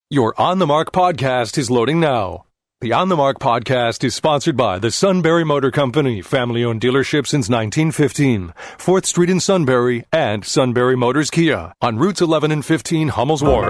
Your On the Mark podcast is loading now. The On the Mark podcast is sponsored by the Sunbury Motor Company, family-owned dealership since 1915, 4th Street in Sunbury, and Sunbury Motors Kia on routes 11 and 15 Hummel's Wharf.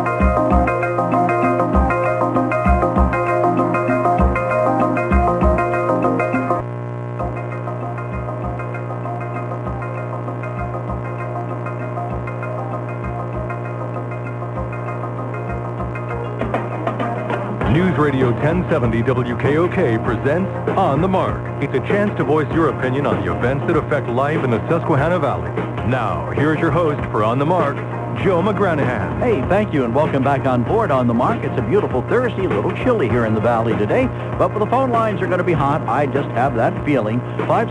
News Radio 1070 WKOK presents On the Mark. It's a chance to voice your opinion on the events that affect life in the Susquehanna Valley. Now, here's your host for On the Mark, Joe McGranahan. Hey, thank you, and welcome back on board On the Mark. It's a beautiful Thursday, a little chilly here in the valley today, but the phone lines are going to be hot. I just have that feeling.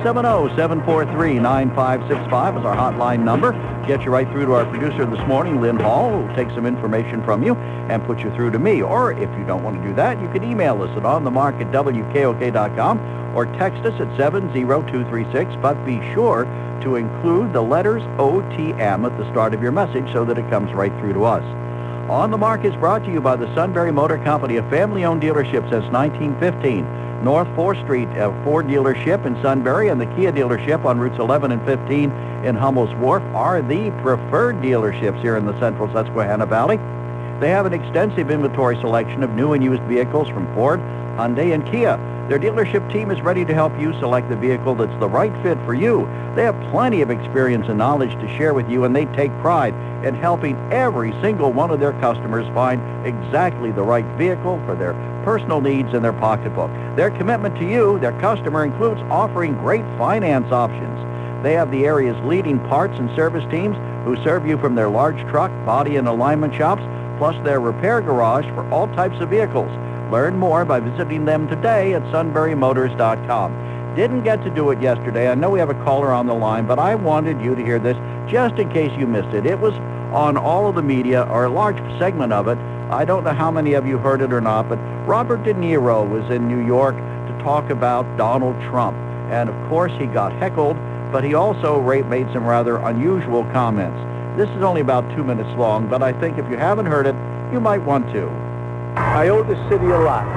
570-743-9565 is our hotline number. Get you right through to our producer this morning, Lynn Hall, who will take some information from you and put you through to me. Or if you don't want to do that, you can email us at onthemark@wkok.com or text us at 70236, but be sure to include the letters OTM at the start of your message so that it comes right through to us. On the Mark is brought to you by the Sunbury Motor Company, a family-owned dealership since 1915. North 4th Street Ford dealership in Sunbury and the Kia dealership on routes 11 and 15 in Hummel's Wharf are the preferred dealerships here in the central Susquehanna Valley. They have an extensive inventory selection of new and used vehicles from Ford, Hyundai, and Kia. Their dealership team is ready to help you select the vehicle that's the right fit for you. They have plenty of experience and knowledge to share with you, and they take pride in helping every single one of their customers find exactly the right vehicle for their personal needs and their pocketbook. Their commitment to you, their customer, includes offering great finance options. They have the area's leading parts and service teams who serve you from their large truck, body, and alignment shops, plus their repair garage for all types of vehicles. Learn more by visiting them today at sunburymotors.com. Didn't get to do it yesterday. I know we have a caller on the line, but I wanted you to hear this just in case you missed it. It was on all of the media, or a large segment of it. I don't know how many of you heard it or not, but Robert De Niro was in New York to talk about Donald Trump. And of course he got heckled, but he also made some rather unusual comments. This is only about 2 minutes long, but I think if you haven't heard it, you might want to. I owe this city a lot.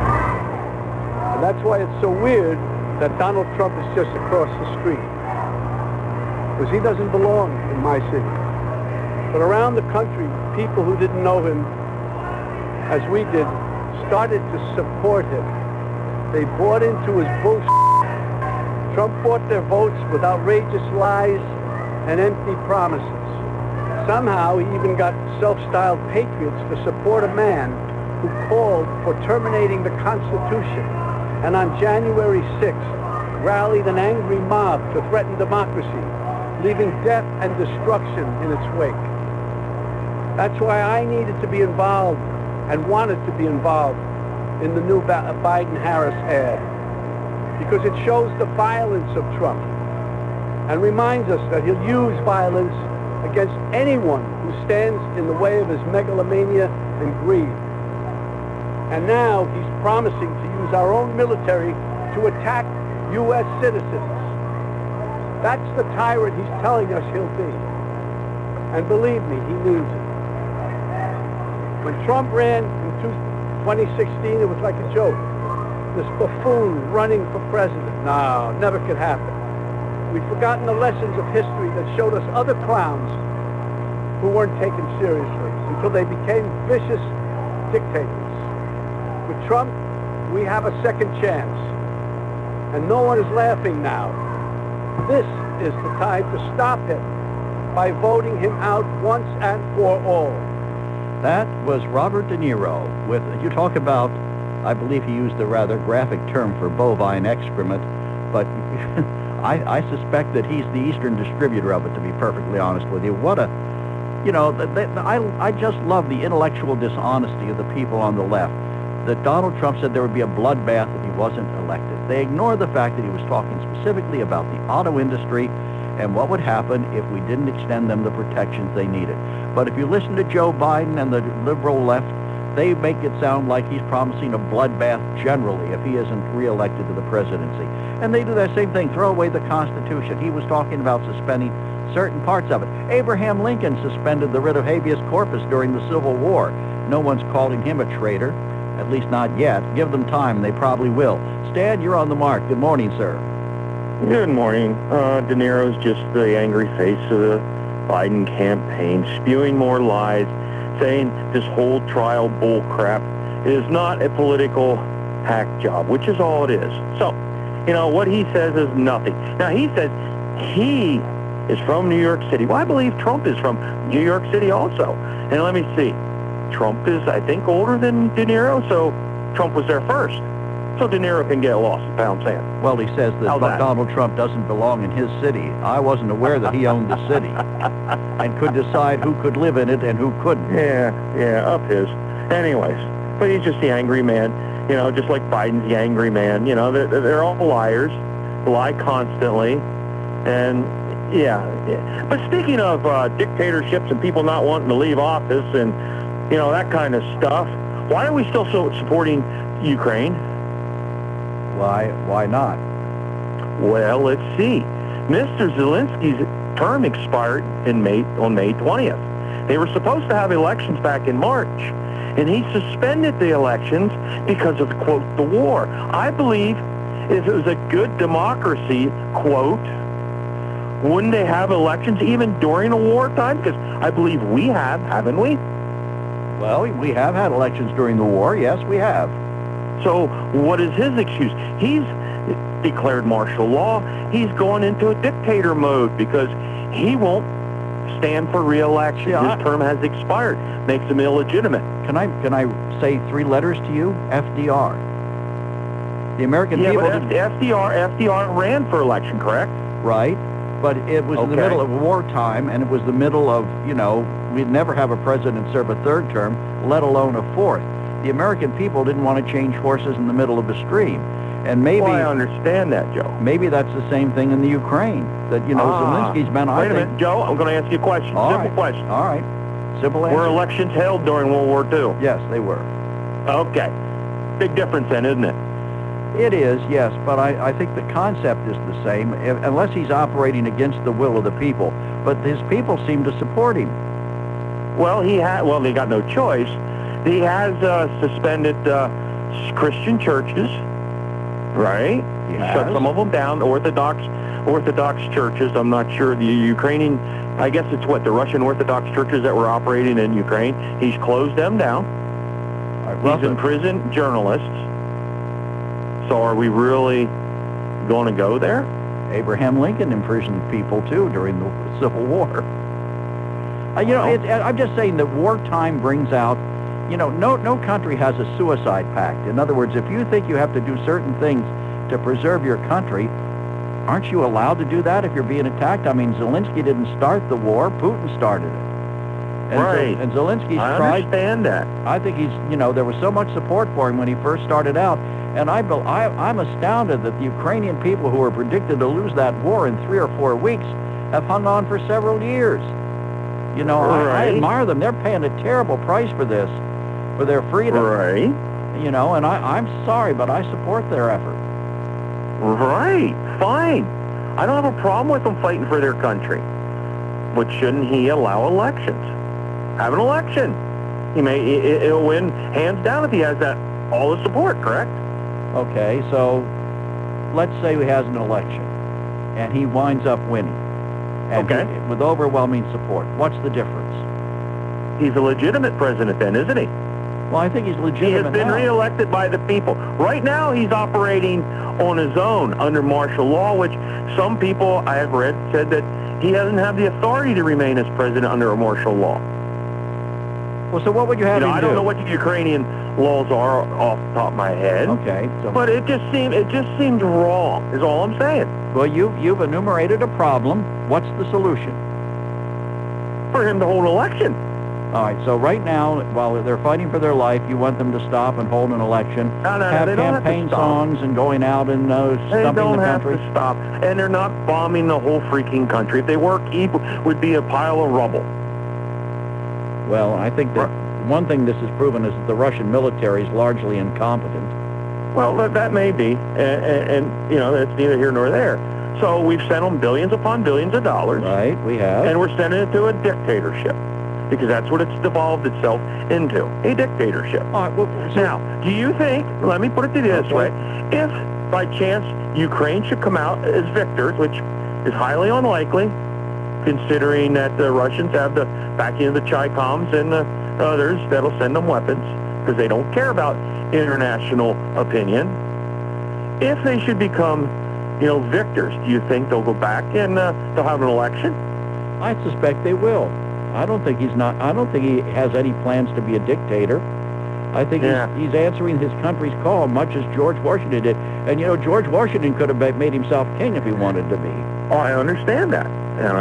And that's why it's so weird that Donald Trump is just across the street. Because he doesn't belong in my city. But around the country, people who didn't know him, as we did, started to support him. They bought into his bullshit. Trump bought their votes with outrageous lies and empty promises. Somehow he even got self-styled patriots to support a man who called for terminating the Constitution, and on January 6th rallied an angry mob to threaten democracy, leaving death and destruction in its wake. That's why I needed to be involved and wanted to be involved in the new Biden-Harris ad, because it shows the violence of Trump and reminds us that he'll use violence against anyone who stands in the way of his megalomania and greed. And now he's promising to use our own military to attack U.S. citizens. That's the tyrant he's telling us he'll be. And believe me, he means it. When Trump ran in 2016, it was like a joke. This buffoon running for president. No, never could happen. We've forgotten the lessons of history that showed us other clowns who weren't taken seriously until they became vicious dictators. With Trump, we have a second chance. And no one is laughing now. This is the time to stop him by voting him out once and for all. That was Robert De Niro with, you talk about, I believe he used the rather graphic term for bovine excrement, but I suspect that he's the eastern distributor of it, to be perfectly honest with you. What a, you know, I just love the intellectual dishonesty of the people on the left. That Donald Trump said there would be a bloodbath if he wasn't elected. They ignore the fact that he was talking specifically about the auto industry and what would happen if we didn't extend them the protections they needed. But if you listen to Joe Biden and the liberal left, they make it sound like he's promising a bloodbath generally if he isn't reelected to the presidency. And they do that same thing, throw away the Constitution. He was talking about suspending certain parts of it. Abraham Lincoln suspended the writ of habeas corpus during the Civil War. No one's calling him a traitor, at least not yet. Give them time, they probably will. Stan, you're on the mark. Good morning, sir. Good morning. De Niro's just the angry face of the Biden campaign, spewing more lies, saying this whole trial bull crap is not a political hack job, which is all it is. So, what he says is nothing. Now, he says he is from New York City. Well, I believe Trump is from New York City also. And let me see. Trump is, I think, older than De Niro, so Trump was there first. So De Niro can get lost, is what I'm saying. Well, he says that Donald Trump doesn't belong in his city. I wasn't aware that he owned the city and could decide who could live in it and who couldn't. Yeah, up his. Anyways, but he's just the angry man, just like Biden's the angry man. They're all liars, lie constantly, and yeah. But speaking of dictatorships and people not wanting to leave office and, that kind of stuff, why are we still so supporting Ukraine? Why not? Well, let's see. Mr. Zelensky's term expired on May 20th. They were supposed to have elections back in March, and he suspended the elections because of, quote, the war. I believe if it was a good democracy, quote, wouldn't they have elections even during a wartime? Because I believe we have, haven't we? Well, we have had elections during the war. Yes, we have. So what is his excuse? He's declared martial law. He's going into a dictator mode because he won't stand for re-election. His term has expired. Makes him illegitimate. Can I say 3 letters to you? FDR. The American people... Yeah, but FDR ran for election, correct? Right. But it was in the middle of wartime, and it was the middle of, we'd never have a president serve a 3rd term, let alone a 4th. The American people didn't want to change horses in the middle of a stream. And maybe... Well, I understand that, Joe. Maybe that's the same thing in the Ukraine. That, Zelensky's been... Wait a minute, Joe. I'm going to ask you a question. Simple question. All right. Simple answer. Were elections held during World War II? Yes, they were. Okay. Big difference then, isn't it? It is, yes, but I think the concept is the same, unless he's operating against the will of the people. But his people seem to support him. Well, they got no choice. He has suspended Christian churches, right? He shut some of them down. Orthodox churches. I'm not sure. The Ukrainian, I guess it's the Russian Orthodox churches that were operating in Ukraine. He's closed them down. He's imprisoned journalists. So are we really going to go there? Abraham Lincoln imprisoned people, too, during the Civil War. I'm just saying that wartime brings out, no country has a suicide pact. In other words, if you think you have to do certain things to preserve your country, aren't you allowed to do that if you're being attacked? I mean, Zelensky didn't start the war. Putin started it. Right. And Zelensky's tried... I understand that. I think he's, there was so much support for him when he first started out. And I'm astounded that the Ukrainian people who were predicted to lose that war in 3 or 4 weeks have hung on for several years. I admire them. They're paying a terrible price for this, for their freedom. Right. And I'm sorry, but I support their effort. Right. Fine. I don't have a problem with them fighting for their country. But shouldn't he allow elections? Have an election. He'll win hands down if he has all the support, correct? Okay, so let's say he has an election, and he winds up winning. And with overwhelming support. What's the difference? He's a legitimate president then, isn't he? Well, I think he's legitimate. He has been reelected by the people. Right now, he's operating on his own under martial law, which some people I have read said that he doesn't have the authority to remain as president under a martial law. Well, so what would you have him do? I don't know what the Ukrainian laws are off the top of my head. Okay. But it just seemed wrong, is all I'm saying. Well, you've enumerated a problem. What's the solution? For him to hold an election. All right, so right now, while they're fighting for their life, you want them to stop and hold an election, have campaign songs and going out and stumping the country? They don't have to stop, and they're not bombing the whole freaking country. If they were, Kyiv would be a pile of rubble. Well, I think that one thing this has proven is that the Russian military is largely incompetent. Well, that may be, and that's neither here nor there. So we've sent them billions upon billions of dollars. Right, we have. And we're sending it to a dictatorship. because that's what it's devolved itself into, a dictatorship. All right, well, Now, do you think, let me put it to you this way, if by chance Ukraine should come out as victors, which is highly unlikely, considering that the Russians have the backing of the Chi-Coms and the others that'll send them weapons, because they don't care about international opinion. If they should become, victors, do you think they'll go back and they'll have an election? I suspect they will. I don't think he has any plans to be a dictator. I think he's answering his country's call much as George Washington did. And, George Washington could have made himself king if he wanted to be. Oh, I understand that.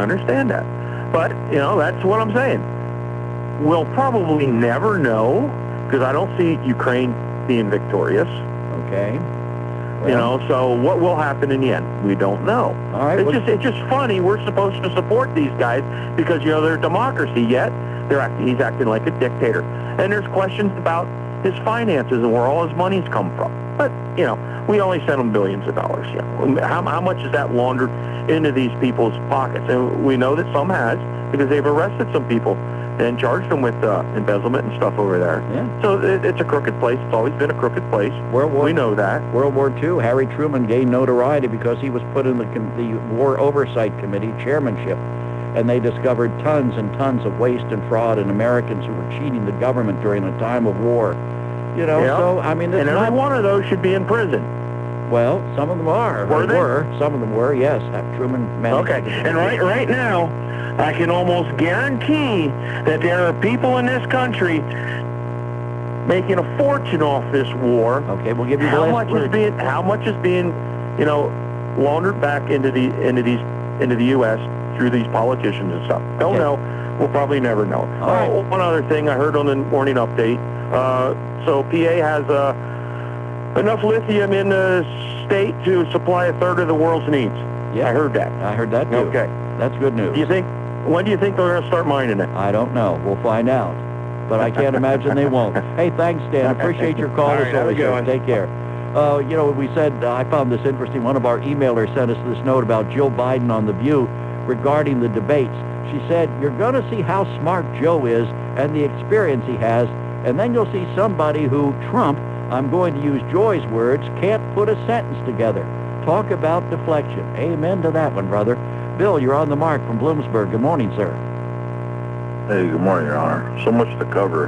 But, that's what I'm saying. We'll probably never know, because I don't see Ukraine being victorious. Okay. So what will happen in the end? We don't know. All right. It's just funny. We're supposed to support these guys because, they're a democracy, yet he's acting like a dictator. And there's questions about his finances and where all his money's come from. But, we only sent him billions of dollars. How much is that laundered into these people's pockets? And we know that some has, because they've arrested some people and charged them with embezzlement and stuff over there. Yeah. So it's a crooked place. It's always been a crooked place. We know that. World War II, Harry Truman gained notoriety because he was put in the War Oversight Committee chairmanship, and they discovered tons and tons of waste and fraud in Americans who were cheating the government during a time of war. So, I mean... And every one of those should be in prison. Well, some of them are. Were they? Some of them were, yes. Truman managed. Okay, and right now, I can almost guarantee that there are people in this country making a fortune off this war. Okay, we'll give you the how last word. How much is being, laundered back into the U.S. through these politicians and stuff? Don't know. We'll probably never know. All right. One other thing I heard on the morning update. So PA has enough lithium in the state to supply a third of the world's needs. Yeah, I heard that. I heard that too. Okay. That's good news. When do you think they're going to start mining it? I don't know. We'll find out. But I can't imagine they won't. Hey, thanks, Dan. Appreciate your call. All right, have a good one. Take care. We said, I found this interesting. One of our emailers sent us this note about Joe Biden on The View regarding the debates. She said, you're going to see how smart Joe is and the experience he has, and then you'll see somebody who, Trump, I'm going to use Joy's words, can't put a sentence together. Talk about deflection. Amen to that one, brother. Bill, you're on the mark from Bloomsburg. Good morning, sir. Hey, good morning, Your Honor. So much to cover.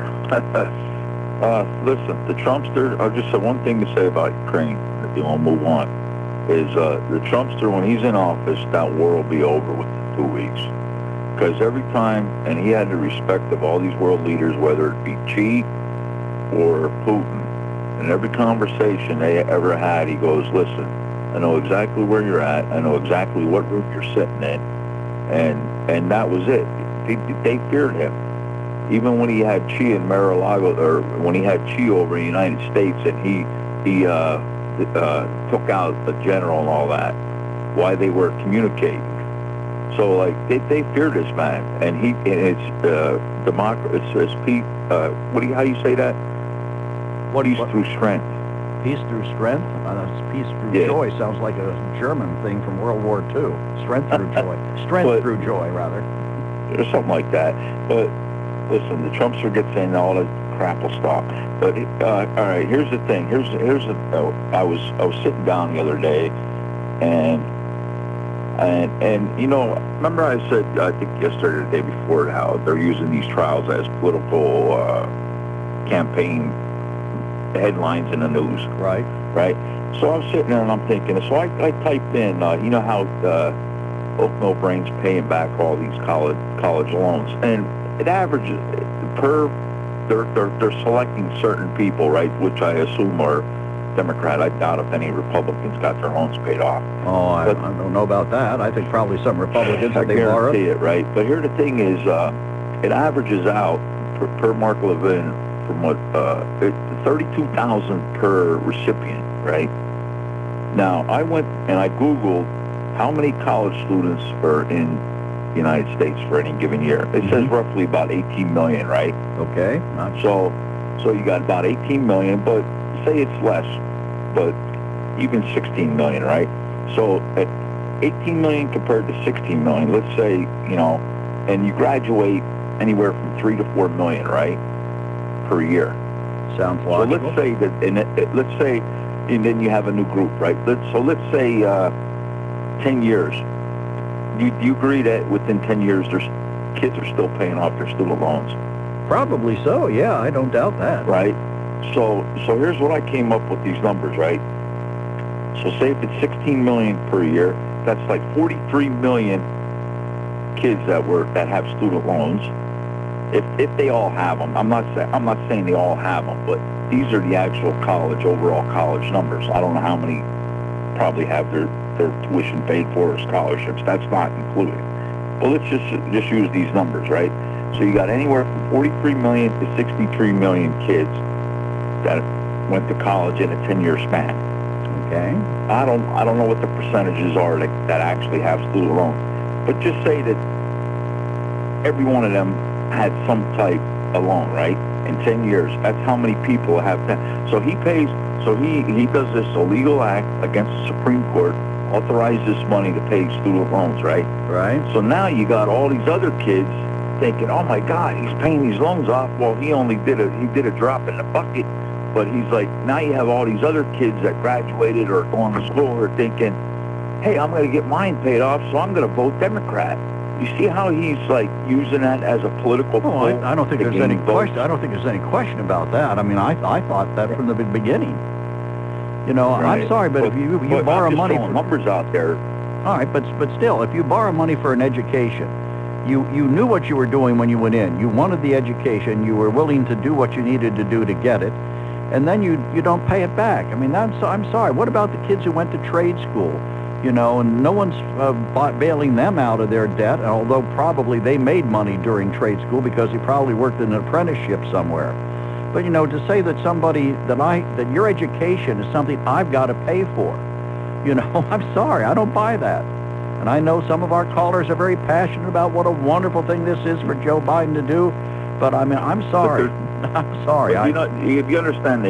Listen, the Trumpster, I'll just have one thing to say about Ukraine, if you want to move on, is the Trumpster, when he's in office, that war will be over within 2 weeks. Because every time, and he had the respect of all these world leaders, whether it be Xi or Putin, in every conversation they ever had, he goes, listen, I know exactly where you're at. I know exactly what room you're sitting in. And that was it. They feared him. Even when he had Xi in Mar-a-Lago, or when he had Xi over in the United States, and he took out the general and all that, why they were communicating. So, like, they feared this man. And it's democracy. It's peace. How do you say that? Peace through strength. Peace through strength? Peace through joy sounds like a German thing from World War II. Strength through joy. Through joy, rather. Or something like that. But listen, the Trumpster gets in, all that crap will stop. But all right, here's the thing. I was sitting down the other day, and remember I said, I think yesterday or the day before, how they're using these trials as political campaign headlines in the news. Right. So I'm sitting there and I'm thinking, so I typed in, you know how Oak Mill Brain's paying back all these college loans, and it averages they're selecting certain people, right, which I assume are Democrat. I doubt if any Republicans got their loans paid off. Oh, I don't know about that. I think probably some Republicans that they borrowed. I guarantee it, right? But here the thing is, it averages out per Mark Levin from what 32,000 per recipient, right? Now I went and I Googled how many college students are in the United States for any given year. It says roughly about 18 million, right? Okay. So you got about 18 million, but say it's less, but even 16 million, right? So at 18 million compared to 16 million, let's say, and you graduate anywhere from 3 to 4 million, right, per year. Sounds So logical. let's say that, let's say, and then you have a new group, right? Let's say 10 years. Do you agree that within 10 years, there's kids are still paying off their student loans, Probably so, yeah, I don't doubt that. right? So here's what I came up with these numbers, right? So say if it's 16 million per year, that's like 43 million kids that have student loans. If they all have them, I'm not saying they all have them, but these are the actual overall college numbers. I don't know how many probably have their tuition paid for or scholarships. That's not included. Well, let's just use these numbers, right? So you got anywhere from 43 million to 63 million kids that went to college in a 10-year span. Okay. I don't know what the percentages are that actually have student loans, but just say that every one of them had some type of loan, right? In 10 years, that's how many people have that. So he pays. So he does this illegal act against the Supreme Court, authorizes money to pay student loans, right? Right. So now you got all these other kids thinking, oh my God, he's paying these loans off. Well, he did a drop in the bucket, but he's like, now you have all these other kids that graduated or going to school who are thinking, hey, I'm going to get mine paid off, so I'm going to vote Democrat. You see how he's like using that as a political Oh, tool I don't think to there's gain any votes? question. I don't think there's any question about that. I mean, I thought that from the beginning. You know, Right. I'm sorry, but if you borrow I'm just money throwing numbers out there. all right, but still, if you borrow money for an education, you knew what you were doing when you went in. You wanted the education. You were willing to do what you needed to do to get it, and then you don't pay it back. I mean, I'm sorry. What about the kids who went to trade school? You know, and no one's bailing them out of their debt, although probably they made money during trade school because he probably worked in an apprenticeship somewhere. But, you know, to say that that your education is something I've got to pay for, you know, I'm sorry, I don't buy that. And I know some of our callers are very passionate about what a wonderful thing this is for Joe Biden to do, but I mean, I'm sorry. I'm sorry. But if you understand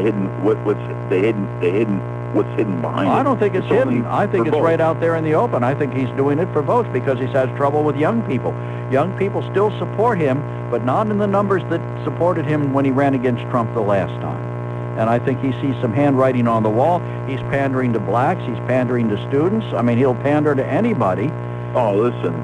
what's hidden behind it. I don't think it's hidden. I think it's votes. right out there in the open. I think he's doing it for votes because he has trouble with young people. Young people still support him, but not in the numbers that supported him when he ran against Trump the last time. And I think he sees some handwriting on the wall. He's pandering to blacks. He's pandering to students. I mean, he'll pander to anybody. Oh, listen,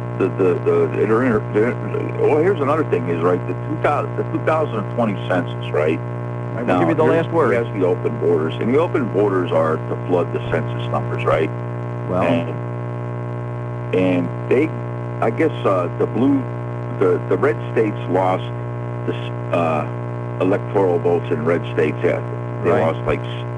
well, here's another thing is, right, the 2020 census, right? We'll Now, give you the last word. Here's the open borders, and the open borders are to flood the census numbers, right? Well, and they, I guess, the red states lost this electoral votes in red states. Yeah, they Right. lost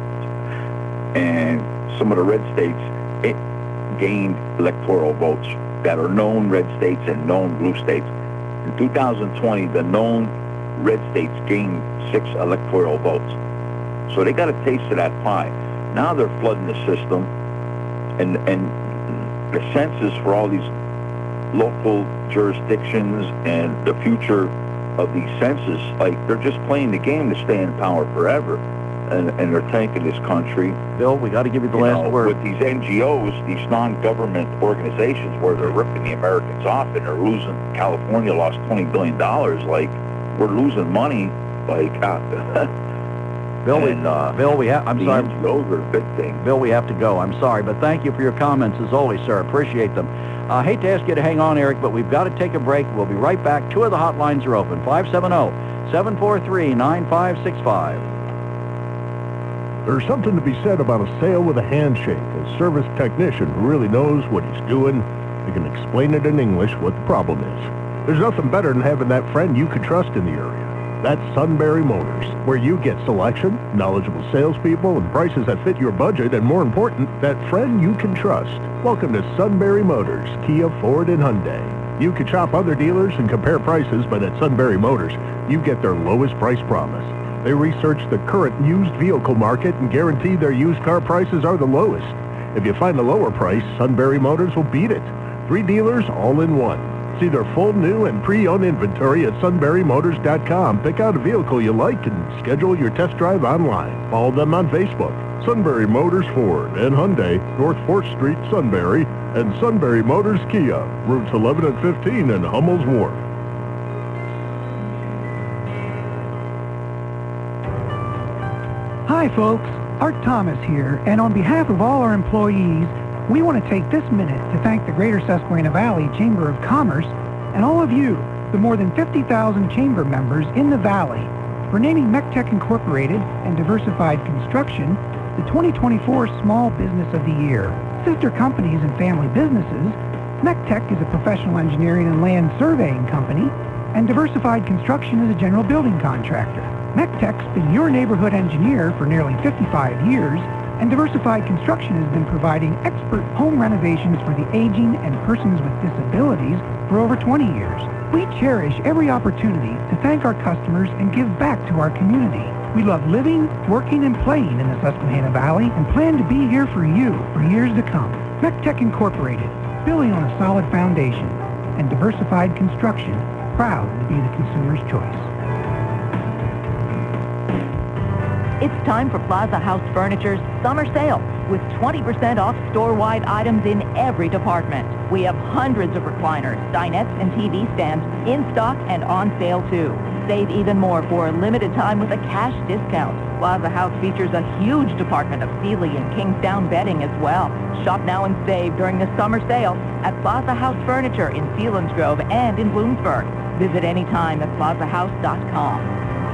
and some of the red states gained electoral votes that are known red states and known blue states. In 2020, the known red states gained 6 electoral votes. So they got a taste of that pie. Now they're flooding the system, and the census for all these local jurisdictions and the future of these census, like, they're just playing the game to stay in power forever. And they're tanking this country. Bill, we got to give you the last word. With these NGOs, these non-government organizations where they're ripping the Americans off and they're losing. California lost $20 billion. Like, we're losing money. Like, Bill, I'm the sorry. NGOs are a big thing. Bill, we have to go. I'm sorry, but thank you for your comments as always, sir. Appreciate them. I hate to ask you to hang on, Eric, but we've got to take a break. We'll be right back. 2 of the hotlines are open, 570-743-9565. There's something to be said about a sale with a handshake. A service technician who really knows what he's doing. They can explain it in English what the problem is. There's nothing better than having that friend you can trust in the area. That's Sunbury Motors, where you get selection, knowledgeable salespeople, and prices that fit your budget, and more important, that friend you can trust. Welcome to Sunbury Motors, Kia, Ford, and Hyundai. You can shop other dealers and compare prices, but at Sunbury Motors, you get their lowest price promise. They research the current used vehicle market and guarantee their used car prices are the lowest. If you find a lower price, Sunbury Motors will beat it. 3 dealers all in one. See their full new and pre-owned inventory at sunburymotors.com. Pick out a vehicle you like and schedule your test drive online. Follow them on Facebook. Sunbury Motors Ford and Hyundai, North 4th Street, Sunbury, and Sunbury Motors Kia, routes 11 and 15 in Hummel's Wharf. Hi, folks. Art Thomas here, and on behalf of all our employees, we want to take this minute to thank the Greater Susquehanna Valley Chamber of Commerce and all of you, the more than 50,000 chamber members in the Valley, for naming MECTEC Incorporated and Diversified Construction the 2024 Small Business of the Year. Sister companies and family businesses, MECTEC is a professional engineering and land surveying company, and Diversified Construction is a general building contractor. MECTEC's been your neighborhood engineer for nearly 55 years, and Diversified Construction has been providing expert home renovations for the aging and persons with disabilities for over 20 years. We cherish every opportunity to thank our customers and give back to our community. We love living, working, and playing in the Susquehanna Valley and plan to be here for you for years to come. MECTEC Incorporated, building on a solid foundation, and Diversified Construction, proud to be the consumer's choice. It's time for Plaza House Furniture's summer sale with 20% off store-wide items in every department. We have hundreds of recliners, dinettes, and TV stands in stock and on sale too. Save even more for a limited time with a cash discount. Plaza House features a huge department of Sealy and Kingsdown bedding as well. Shop now and save during the summer sale at Plaza House Furniture in Selinsgrove and in Bloomsburg. Visit anytime at plazahouse.com.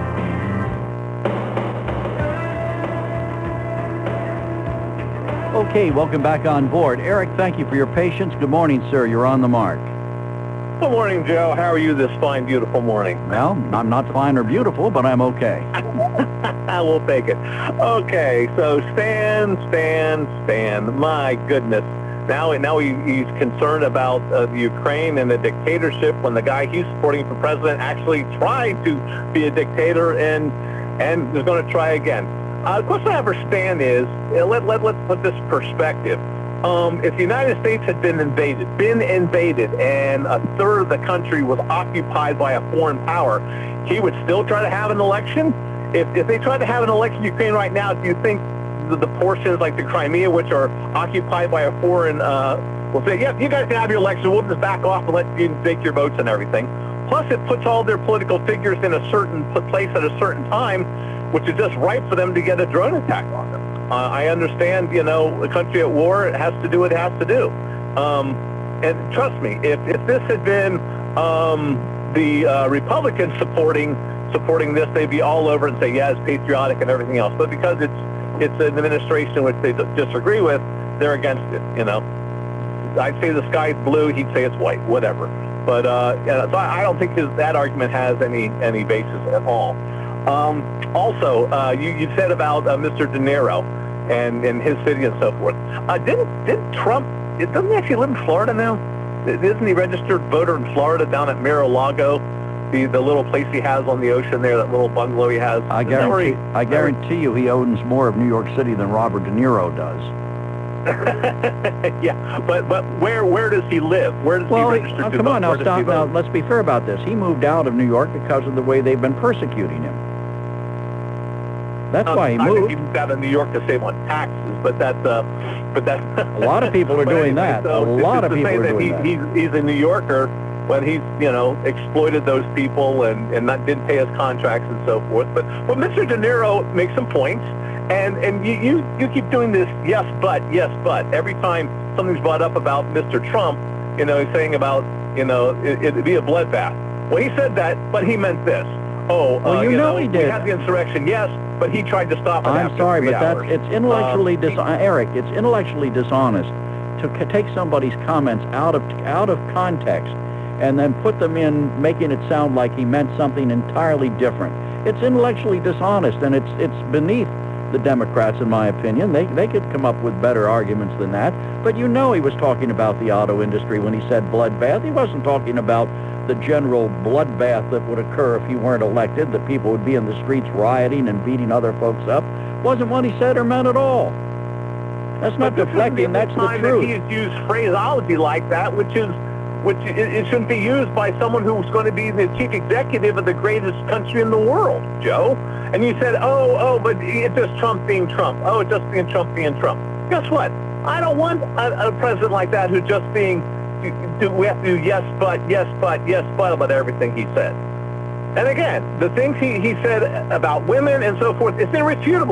Okay, welcome back on board. Eric, thank you for your patience. Good morning, sir. You're on the mark. Good morning, Joe. How are you this fine, beautiful morning? Well, I'm not fine or beautiful, but I'm okay. We'll take it. Okay, so Stan. My goodness. Now he's concerned about the Ukraine and the dictatorship when the guy he's supporting for president actually tried to be a dictator and is going to try again. The question I have for Stan is, let's put this in perspective. If the United States had been invaded, and a third of the country was occupied by a foreign power, he would still try to have an election? If they tried to have an election in Ukraine right now, do you think the portions like the Crimea, which are occupied by a foreign, will say, yeah, you guys can have your election, we'll just back off and let you take your votes and everything? Plus, it puts all their political figures in a certain place at a certain time, which is just ripe for them to get a drone attack on them. I understand, a country at war, it has to do what it has to do. And trust me, if this had been the Republicans supporting this, they'd be all over and say, yeah, it's patriotic and everything else. But because it's an administration which they disagree with, they're against it, I'd say the sky's blue, he'd say it's white, whatever. But so I don't think that argument has any basis at all. Also, you said about Mr. De Niro and his city and so forth. Didn't Trump, doesn't he actually live in Florida now? Isn't he registered voter in Florida down at Mar-a-Lago, the little place he has on the ocean there, that little bungalow he has? I guarantee you he owns more of New York City than Robert De Niro does. Yeah, but where does he live? Where does he register to vote? Come on, now let's be fair about this. He moved out of New York because of the way they've been persecuting him. That's why he moved. I think he moved out of New York to save on taxes, but that's a lot of people are doing that. So a lot of people are doing that. He's a New Yorker when he's exploited those people and didn't pay his contracts and so forth. But Mr. De Niro makes some points, and you keep doing this yes but every time something's brought up about Mr. Trump. He's saying about it'd be a bloodbath. Well, he said that, but he meant this. He did. We had the insurrection, yes, but he tried to stop it. I'm sorry, but it's intellectually Eric. It's intellectually dishonest to take somebody's comments out of context and then put them in, making it sound like he meant something entirely different. It's intellectually dishonest, and it's beneath the Democrats, in my opinion. They could come up with better arguments than that. But he was talking about the auto industry when he said bloodbath. He wasn't talking about the general bloodbath that would occur if he weren't elected, that people would be in the streets rioting and beating other folks up. Wasn't what he said or meant at all. That's not deflecting, that's the truth. He has used phraseology like that, which it shouldn't be used by someone who's going to be the chief executive of the greatest country in the world, Joe. And you said, but it's just Trump being Trump. Oh, it's just being Trump being Trump. Guess what? I don't want a president like that who's just being, we have to do yes, but about everything he said. And again, the things he said about women and so forth, it's irrefutable.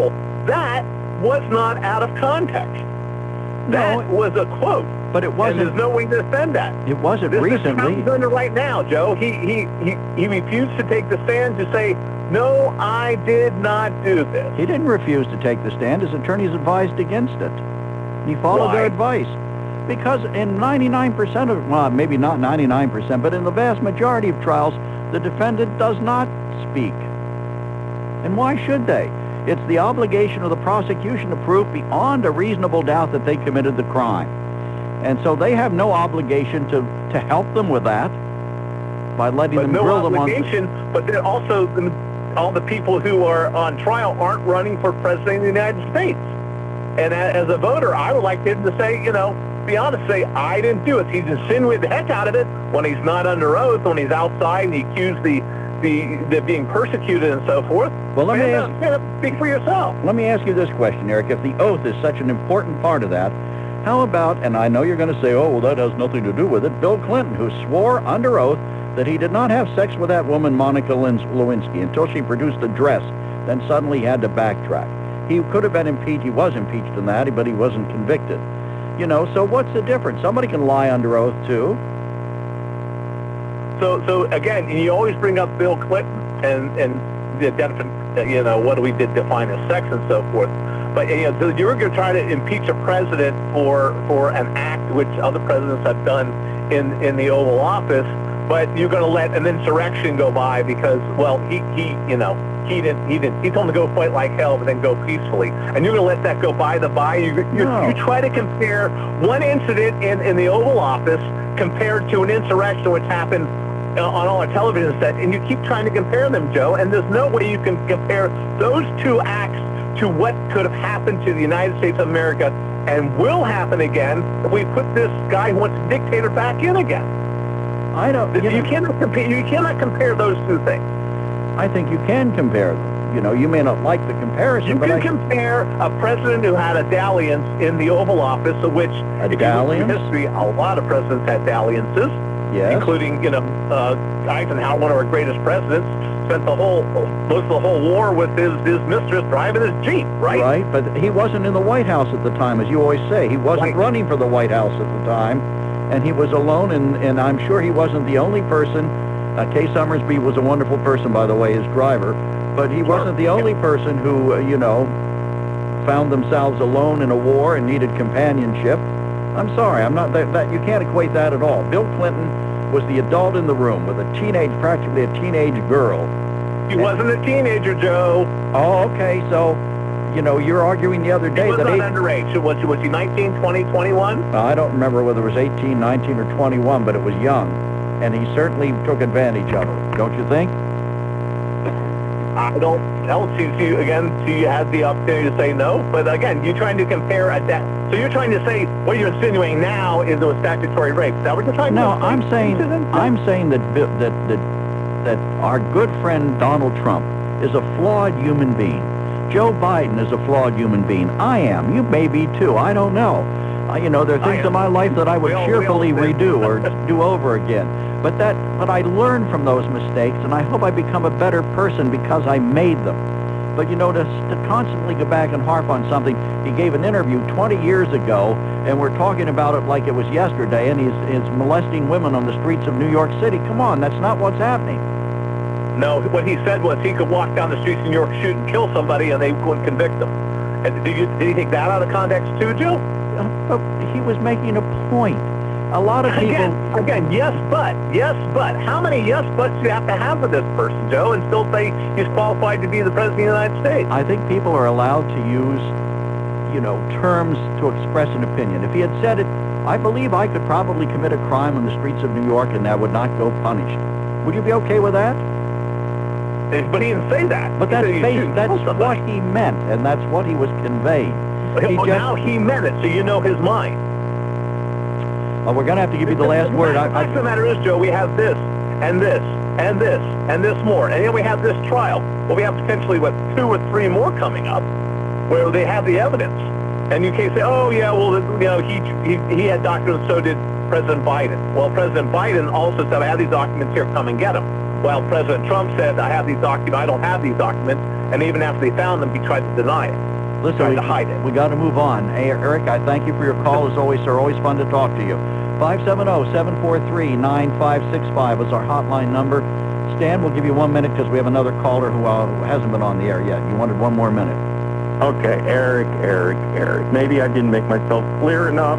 that was not out of context. That was a quote. But it wasn't. And there's no way to defend that. It wasn't this recently. This is Trump's under right now, Joe. He refused to take the stand to say, no, I did not do this. He didn't refuse to take the stand. His attorneys advised against it. He followed their advice. Because in 99% of, well, maybe not 99%, but in the vast majority of trials, the defendant does not speak. And why should they? It's the obligation of the prosecution to prove beyond a reasonable doubt that they committed the crime. And so they have no obligation to help them with that by letting them grill them on... No obligation, but then also all the people who are on trial aren't running for president of the United States. And as a voter, I would like him to say, be honest, say, I didn't do it. He's insinuated the heck out of it when he's not under oath, when he's outside and he accused the being persecuted and so forth. Well, let me ask, speak for yourself. Let me ask you this question, Eric. If the oath is such an important part of that, how about, and I know you're going to say, oh, well, that has nothing to do with it, Bill Clinton, who swore under oath that he did not have sex with that woman, Monica Lewinsky, until she produced a dress, then suddenly had to backtrack. He could have been impeached. He was impeached in that, but he wasn't convicted. So what's the difference? Somebody can lie under oath, too. So again, you always bring up Bill Clinton and the what we did define as sex and so forth. But so you're going to try to impeach a president for an act which other presidents have done in the Oval Office, but you're going to let an insurrection go by because, well, he told him to go fight like hell, but then go peacefully, and you're going to let that go by the by. You try to compare one incident in the Oval Office compared to an insurrection which happened on all our television sets, and you keep trying to compare them, Joe, and there's no way you can compare those two acts to what could have happened to the United States of America and will happen again if we put this guy who wants a dictator back in again. I don't. You cannot compare those two things. I think you can compare them. You may not like the comparison, but you can compare a president who had a dalliance in the Oval Office, of which, if you look through history, a lot of presidents had dalliances, including, Eisenhower, one of our greatest presidents, spent most of the whole war with his mistress driving his Jeep, right? Right, but he wasn't in the White House at the time, as you always say. He wasn't running for the White House at the time, and he was alone, and I'm sure he wasn't the only person. Kay Summersby was a wonderful person, by the way, his driver, but he wasn't the only person who, found themselves alone in a war and needed companionship. I'm sorry, I'm not that you can't equate that at all. Bill Clinton was the adult in the room with practically a teenage girl. He wasn't a teenager, Joe. Oh, okay, so, you're arguing the other day that he was not underage. Was he 19, 20, 21? I don't remember whether it was 18, 19, or 21, but it was young. And he certainly took advantage of it, don't you think? I don't know. So you had the opportunity to say no, but again, you're trying to compare that. So you're trying to say what you're insinuating now is a statutory rape. Is that what you're trying to say? No, I'm saying that our good friend Donald Trump is a flawed human being. Joe Biden is a flawed human being. I am. You may be too. I don't know. There are things in my life that I would cheerfully redo or do over again. But I learned from those mistakes, and I hope I become a better person because I made them. But, to constantly go back and harp on something, he gave an interview 20 years ago, and we're talking about it like it was yesterday, and he's molesting women on the streets of New York City. Come on, that's not what's happening. No, what he said was he could walk down the streets in New York, shoot and kill somebody, and they wouldn't convict him. And did you take that out of context too, Joe? But he was making a point. A lot of people... Again, yes, but. How many yes, buts do you have to have with this person, Joe, and still say he's qualified to be the President of the United States? I think people are allowed to use, terms to express an opinion. If he had said it, I believe I could probably commit a crime on the streets of New York and that would not go punished. Would you be okay with that? But he didn't say that. But that's what he meant, and that's what he was conveying. Now he meant it, so you know his mind. Well, we're going to have to give you the last word. The fact of the matter is, Joe, we have this, and this, and this, and this more. And then we have this trial. Well, we have potentially, 2 or 3 more coming up where they have the evidence. And you can't say, oh, yeah, well, he had documents, so did President Biden. Well, President Biden also said, I have these documents here, come and get them. Well, President Trump said, I have these documents, I don't have these documents. And even after they found them, he tried to deny it. Listen, trying to hide it. We got to move on. Hey, Eric, I thank you for your call. As always, sir, always fun to talk to you. 570-743-9565 is our hotline number. Stan, we'll give you 1 minute because we have another caller who hasn't been on the air yet. You wanted 1 more minute. Okay, Eric. Maybe I didn't make myself clear enough.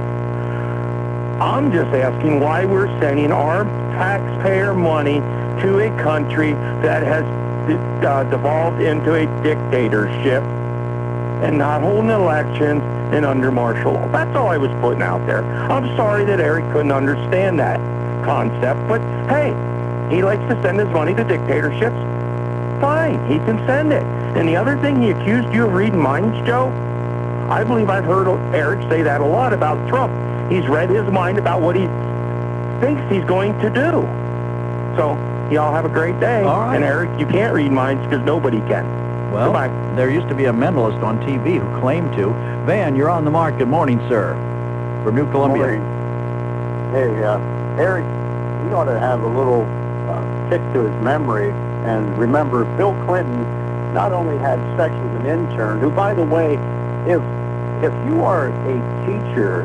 I'm just asking why we're sending our taxpayer money to a country that has devolved into a dictatorship and not holding elections and under martial law. That's all I was putting out there. I'm sorry that Eric couldn't understand that concept, but hey, he likes to send his money to dictatorships. Fine, he can send it. And the other thing, he accused you of reading minds, Joe. I believe I've heard Eric say that a lot about Trump. He's read his mind about what he thinks he's going to do. So, y'all have a great day. All right. And Eric, you can't read minds because nobody can. Well, Goodbye. There used to be a mentalist on TV who claimed to. Van, you're on the mark. Good morning, sir. From New Columbia. Hey, Eric, he ought to have a little kick to his memory and remember Bill Clinton not only had sex with an intern, who, by the way, if you are a teacher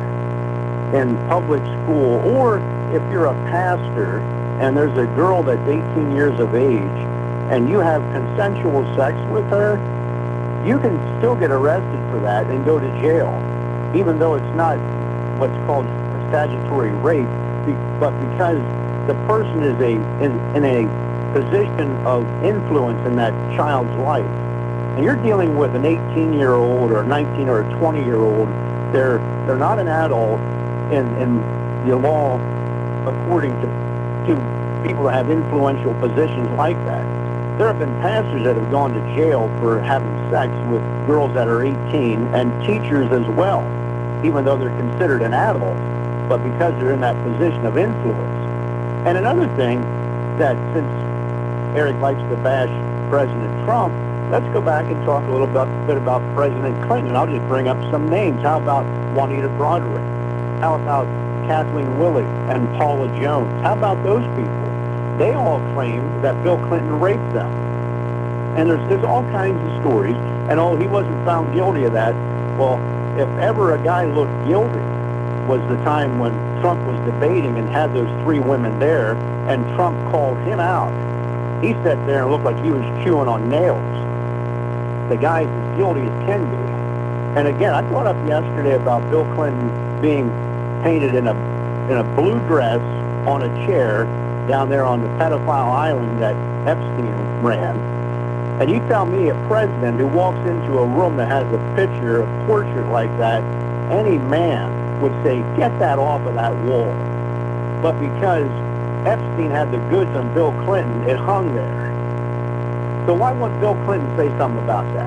in public school, or if you're a pastor and there's a girl that's 18 years of age and you have consensual sex with her, you can still get arrested for that and go to jail, even though it's not what's called statutory rape, but because the person is in a position of influence in that child's life. And you're dealing with an 18-year-old or a 19 or a 20-year-old. They're not an adult in the law according to people that have influential positions like that. There have been pastors that have gone to jail for having sex with girls that are 18 and teachers as well, even though they're considered an adult, but because they're in that position of influence. And another thing that, since Eric likes to bash President Trump, let's go back and talk a little bit about President Clinton. I'll just bring up some names. How about Juanita Broaddrick? How about Kathleen Willey and Paula Jones? How about those people? They all claim that Bill Clinton raped them. And there's all kinds of stories. And he wasn't found guilty of that. Well, if ever a guy looked guilty, was the time when Trump was debating and had those 3 women there, and Trump called him out. He sat there and looked like he was chewing on nails. The guy's as guilty as can be. And again, I brought up yesterday about Bill Clinton being painted in a blue dress on a chair down there on the pedophile island that Epstein ran. And you tell me a president who walks into a room that has a picture, a portrait like that, any man would say, get that off of that wall. But because Epstein had the goods on Bill Clinton, it hung there. So why wouldn't Bill Clinton say something about that?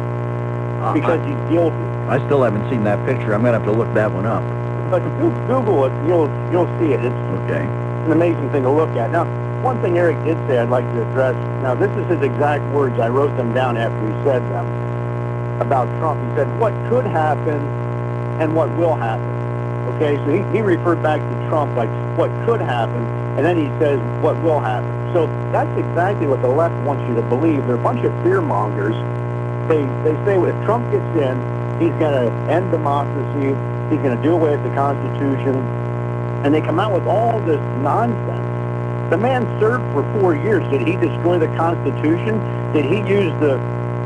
Because he's guilty. I still haven't seen that picture. I'm going to have to look that one up. But Google it, you'll see it. It's okay. An amazing thing to look at. Now, one thing Eric did say I'd like to address. Now, this is his exact words. I wrote them down after he said them about Trump. He said, what could happen and what will happen. Okay, so he referred back to Trump like what could happen, and then he says what will happen. So that's exactly what the left wants you to believe. They're a bunch of fear mongers. They say if Trump gets in, he's going to end democracy, he's going to do away with the Constitution, and they come out with all this nonsense. The man served for 4 years. Did he destroy the Constitution? Did he use the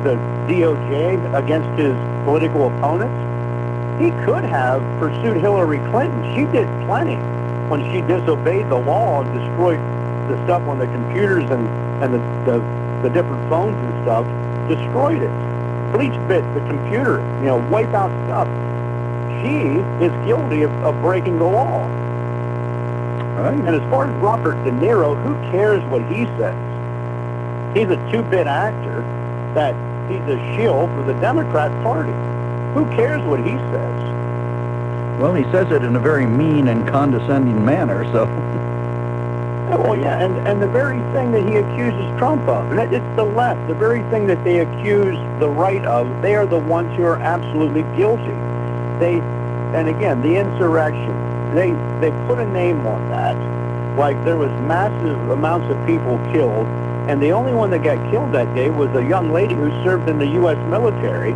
DOJ against his political opponents? He could have pursued Hillary Clinton. She did plenty when she disobeyed the law and destroyed the stuff on the computers and the different phones and stuff, destroyed it. Bleach bit the computer, wipe out stuff. She is guilty of breaking the law. Right. And as far as Robert De Niro, who cares what he says? He's a 2-bit actor that he's a shill for the Democrat Party. Who cares what he says? Well, he says it in a very mean and condescending manner, so... Well, yeah, and the very thing that he accuses Trump of, and it's the left, the very thing that they accuse the right of, they are the ones who are absolutely guilty. And again, the insurrection, they put a name on that, like there was massive amounts of people killed, and the only one that got killed that day was a young lady who served in the U.S. military,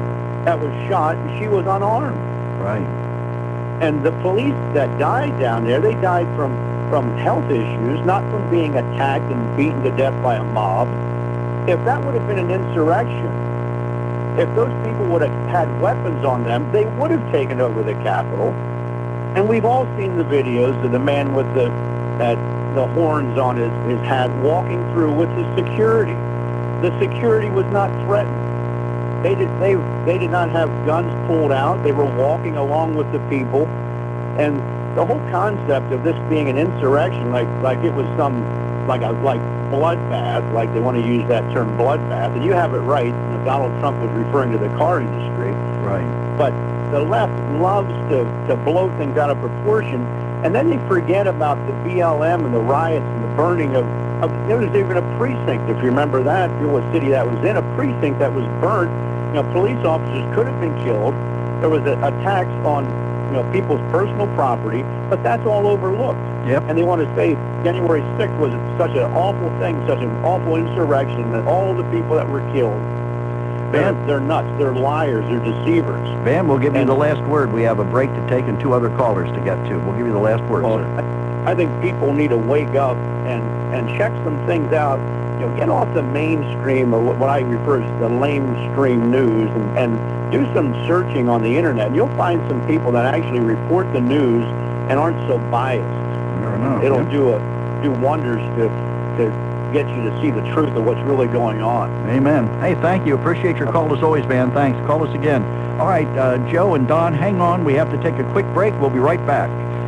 that was shot, and she was unarmed. Right. And the police that died down there, they died from health issues, not from being attacked and beaten to death by a mob. If that would have been an insurrection, if those people would have had weapons on them, they would have taken over the Capitol. And we've all seen the videos of the man with the horns on his hat walking through with his security. The security was not threatened. They did not have guns pulled out. They were walking along with the people. And the whole concept of this being an insurrection, like it was like bloodbath, like they want to use that term bloodbath, and you have it right. Donald Trump was referring to the car industry. Right. But the left loves to blow things out of proportion, and then they forget about the BLM and the riots and the burning of there was even a precinct, if you remember that, what city that was in, a precinct that was burnt. Police officers could have been killed. There was attacks on people's personal property, but that's all overlooked. Yep. And they want to say January 6th was such an awful thing, such an awful insurrection, that all the people that were killed, they're nuts, they're liars, they're deceivers. Van, we'll give you the last word. We have a break to take and 2 other callers to get to. We'll give you the last word, sir. I think people need to wake up and check some things out. Get off the mainstream, or what I refer to as the lamestream news, and do some searching on the internet. And you'll find some people that actually report the news and aren't so biased. It'll do wonders to get you to see the truth of what's really going on. Amen. Hey, thank you. Appreciate your call as always, Van. Thanks. Call us again. All right, Joe and Don, hang on. We have to take a quick break. We'll be right back.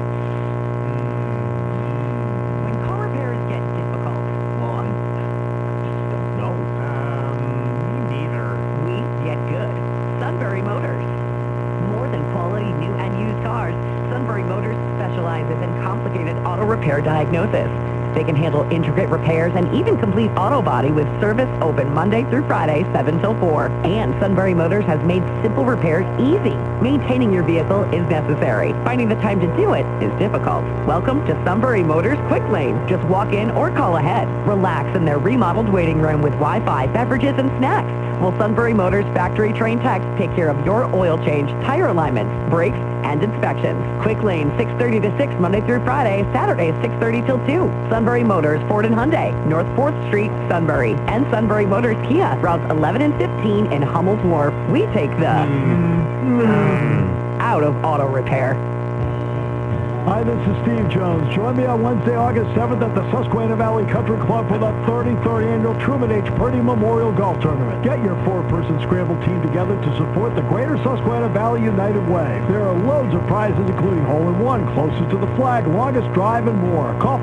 Repair diagnosis. They can handle intricate repairs and even complete auto body with service open Monday through Friday, 7 till 4. And Sunbury Motors has made simple repairs easy. Maintaining your vehicle is necessary. Finding the time to do it is difficult. Welcome to Sunbury Motors Quick Lane. Just walk in or call ahead. Relax in their remodeled waiting room with Wi-Fi, beverages, and snacks. While Sunbury Motors factory-trained techs take care of your oil change, tire alignments, brakes, and inspections. Quick Lane, 6:30 to 6, Monday through Friday, Saturdays, 6:30 till 2. Sunbury Motors, Ford and Hyundai, North 4th Street, Sunbury. And Sunbury Motors Kia, routes 11 and 15 in Hummel's Wharf. We take the out of auto repair. Hi, this is Steve Jones. Join me on Wednesday, August 7th at the Susquehanna Valley Country Club for the 33rd Annual Truman H. Purdy Memorial Golf Tournament. Get your 4-person scramble team together to support the Greater Susquehanna Valley United Way. There are loads of prizes, including hole-in-one, closest to the flag, longest drive, and more. Call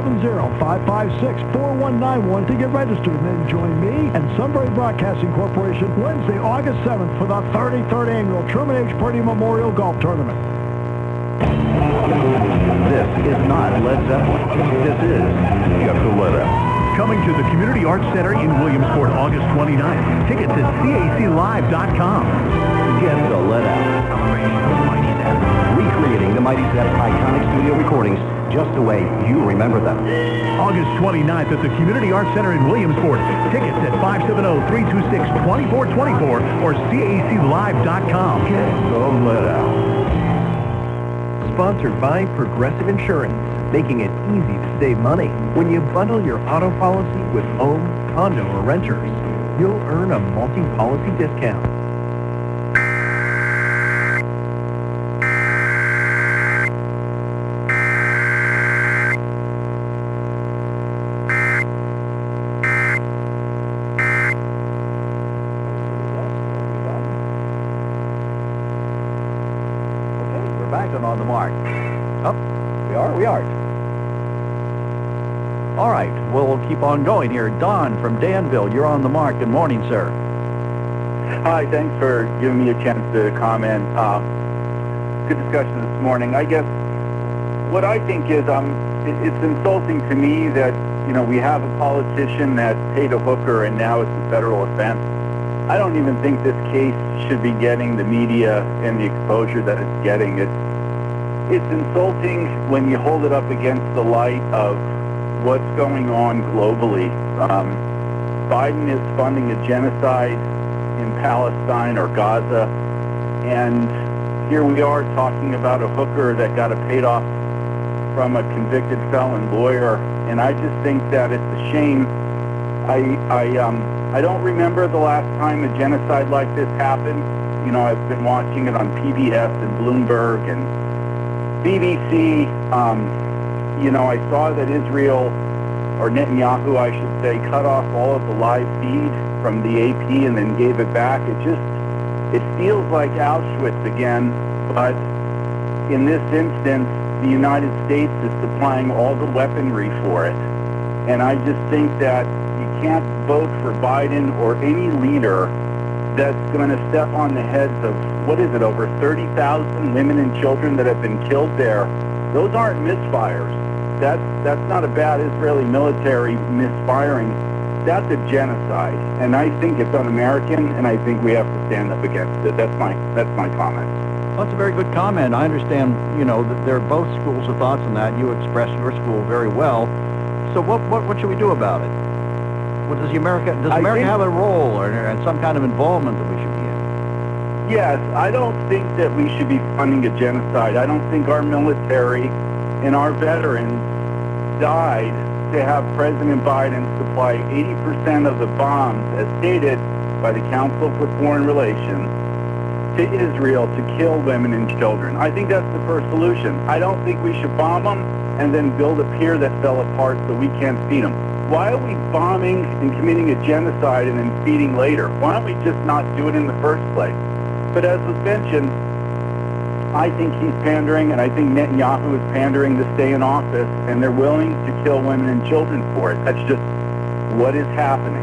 570-556-4191 to get registered, and then join me and Sunbury Broadcasting Corporation Wednesday, August 7th for the 33rd Annual Truman H. Purdy Memorial Golf Tournament. This is not Led Zeppelin. This is Just a Let Out. Coming to the Community Arts Center in Williamsport, August 29th. Tickets at CACLive.com. Just a Let Out. Celebration of the Mighty Zepp. Recreating the Mighty Zepp iconic studio recordings just the way you remember them. August 29th at the Community Arts Center in Williamsport. Tickets at 570-326-2424 or CACLive.com. Just a Let Out. Sponsored by Progressive Insurance, making it easy to save money. When you bundle your auto policy with home, condo, or renters, you'll earn a multi-policy discount. On the mark. Oh, we are. All right, we'll keep on going here. Don from Danville, you're on the mark. Good morning, sir. Hi, thanks for giving me a chance to comment. Good discussion this morning. I guess what I think is it's insulting to me that, we have a politician that paid a hooker and now it's a federal offense. I don't even think this case should be getting the media and the exposure that it's getting. It's insulting when you hold it up against the light of what's going on globally. Biden is funding a genocide in Palestine or Gaza. And here we are talking about a hooker that got a paid off from a convicted felon lawyer. And I just think that it's a shame. I don't remember the last time a genocide like this happened. You know, I've been watching it on PBS and Bloomberg and BBC. You know, I saw that Israel, or Netanyahu, I should say, cut off all of the live feed from the AP and then gave it back. It feels like Auschwitz again, but in this instance, the United States is supplying all the weaponry for it. And I just think that you can't vote for Biden or any leader that's going to step on the heads of, what is it, over 30,000 women and children that have been killed there. Those aren't misfires. That's not a bad Israeli military misfiring. That's a genocide, and I think it's un-American, and I think we have to stand up against it. That's my comment. Well, that's a very good comment. I understand, you know, that there are both schools of thoughts on that. You express your school very well. So what should we do about it? Does America have a role or some kind of involvement that we should be in? Yes, I don't think that we should be funding a genocide. I don't think our military and our veterans died to have President Biden supply 80% of the bombs, as stated by the Council for Foreign Relations, to Israel to kill women and children. I think that's the first solution. I don't think we should bomb them and then build a pier that fell apart so we can't feed them. Why are we bombing and committing a genocide and then feeding later? Why don't we just not do it in the first place? But as was mentioned, I think he's pandering, and I think Netanyahu is pandering to stay in office, and they're willing to kill women and children for it. That's just what is happening.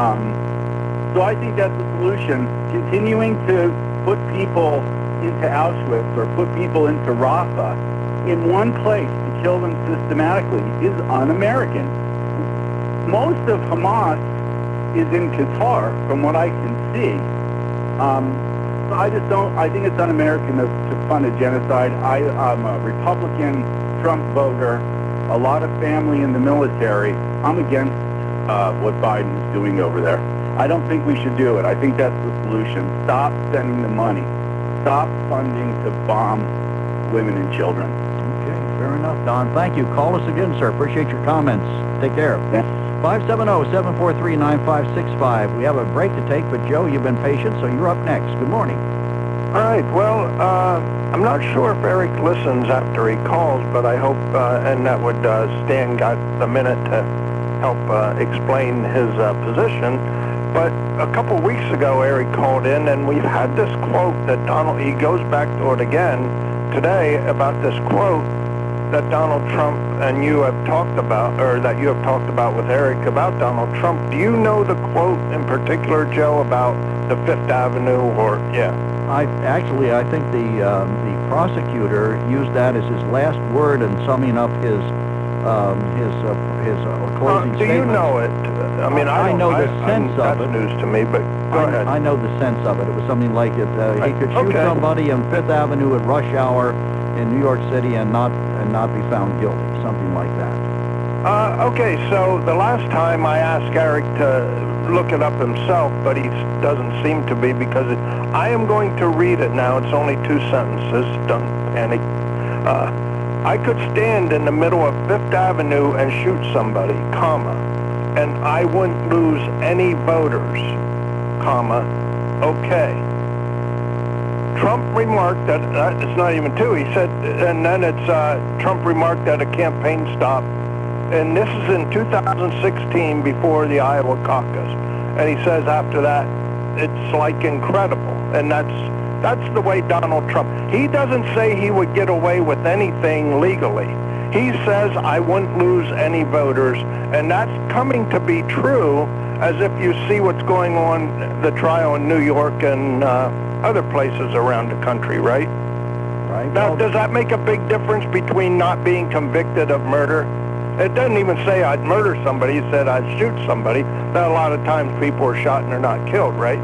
So I think that's the solution. Continuing to put people into Auschwitz or put people into Rafah in one place to kill them systematically is un-American. Most of Hamas is in Qatar, from what I can see. I think it's un-American to fund a genocide. I'm a Republican Trump voter, a lot of family in the military. I'm against what Biden is doing over there. I don't think we should do it. I think that's the solution. Stop sending the money. Stop funding to bomb women and children. Okay, fair enough, Don. Thank you. Call us again, sir. Appreciate your comments. Take care. 570-743-9565. We have a break to take, but Joe, you've been patient, so you're up next. Good morning. All right. Well, I'm not sure if Eric listens after he calls, but I hope, and that would Stan got a minute to help explain his position. But a couple weeks ago, Eric called in, and we've had this quote that he goes back to it again today about this quote that Donald Trump and you have talked about, or that you have talked about with Eric about Donald Trump. Do you know the quote in particular, Joe, about the Fifth Avenue, or, yeah? I think the prosecutor used that as his last word in summing up his closing statement. Do you know it? I mean, I know the sense of it. That's news to me, but go ahead. I know the sense of it. It was something like he could shoot somebody on Fifth Avenue at rush hour in New York City and not be found guilty, something like that. Okay, so the last time I asked Eric to look it up himself, but he doesn't seem to be, because I am going to read it now. It's only 2 sentences. Don't panic. I could stand in the middle of Fifth Avenue and shoot somebody, comma, and I wouldn't lose any voters, comma, okay. Trump remarked that, it's not even 2, he said, and then it's, Trump remarked at a campaign stop, and this is in 2016 before the Iowa caucus, and he says after that, it's like incredible, and that's the way Donald Trump, he doesn't say he would get away with anything legally. He says, I wouldn't lose any voters, and that's coming to be true, as if you see what's going on, the trial in New York and other places around the country, right? Right. Now, does that make a big difference between not being convicted of murder? It doesn't even say I'd murder somebody. It said I'd shoot somebody. That a lot of times people are shot and they're not killed, right?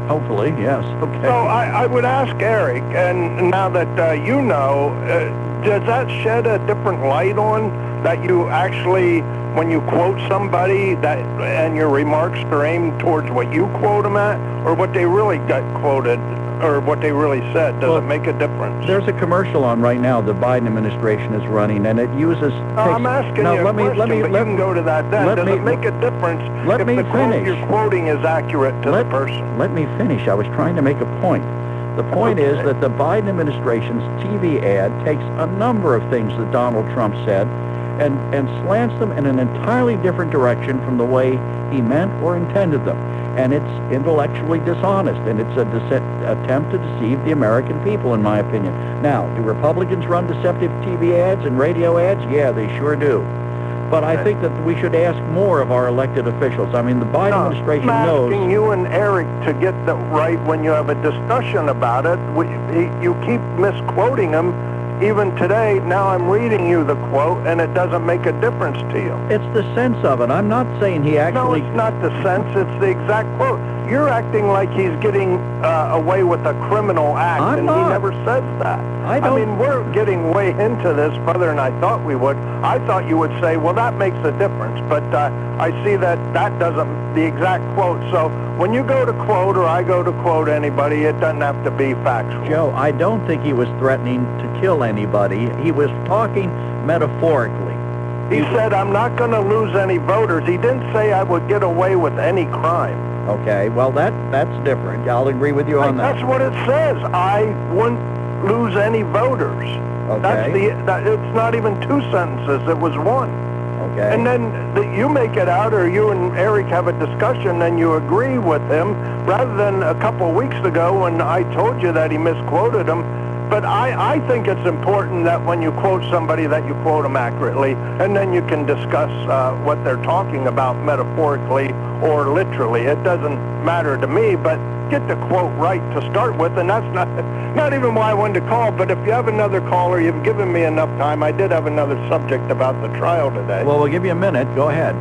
Hopefully, yes. Okay. So I would ask Eric, and now that you know, does that shed a different light on that you actually, when you quote somebody, that and your remarks are aimed towards what you quote them at, or what they really got quoted, or what they really said? Does it make a difference? There's a commercial on right now the Biden administration is running, and it uses... I'm asking you a question, but you can go to that then. Does it make a difference if the quote you're quoting is accurate to the person? Let me finish. I was trying to make a point. The point is that the Biden administration's TV ad takes a number of things that Donald Trump said and slants them in an entirely different direction from the way he meant or intended them. And it's intellectually dishonest, and it's an attempt to deceive the American people, in my opinion. Now, do Republicans run deceptive TV ads and radio ads? Yeah, they sure do. But I think that we should ask more of our elected officials. I mean, the Biden administration knows... I'm asking you and Eric to get that right when you have a discussion about it. You keep misquoting him. Even today, now I'm reading you the quote, and it doesn't make a difference to you. It's the sense of it. I'm not saying he actually... No, it's not the sense. It's the exact quote. You're acting like he's getting away with a criminal act, and he never says that. I mean, we're getting way into this further than I thought we would. I thought you would say, well, that makes a difference, but I see that doesn't, the exact quote. So when you go to quote or I go to quote anybody, it doesn't have to be factual. Joe, I don't think he was threatening to kill anybody. He was talking metaphorically. He said, I'm not going to lose any voters. He didn't say I would get away with any crime. Okay, well, that's different. I'll agree with you on that. That's what it says. I wouldn't lose any voters. Okay. It's not even two sentences. It was one. Okay. And then you make it out, or you and Eric have a discussion, and you agree with him, rather than a couple of weeks ago when I told you that he misquoted him. But I think it's important that when you quote somebody that you quote them accurately, and then you can discuss what they're talking about metaphorically or literally. It doesn't matter to me, but get the quote right to start with, and that's not even why I wanted to call. But if you have another caller, you've given me enough time. I did have another subject about the trial today. Well, we'll give you a minute. Go ahead.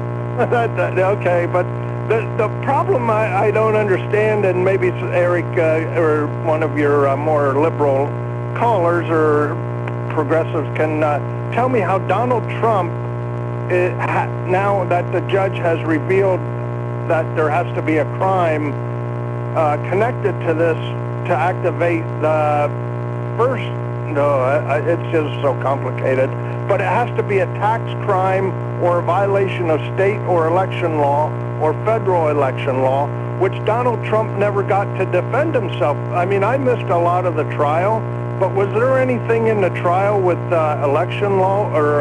Okay, but the problem I don't understand, and maybe Eric or one of your more liberal callers or progressives can tell me how Donald Trump, now that the judge has revealed that there has to be a crime connected to this to activate the first, it's just so complicated, but it has to be a tax crime or a violation of state or election law or federal election law, which Donald Trump never got to defend himself. I mean, I missed a lot of the trial, but was there anything in the trial with election law or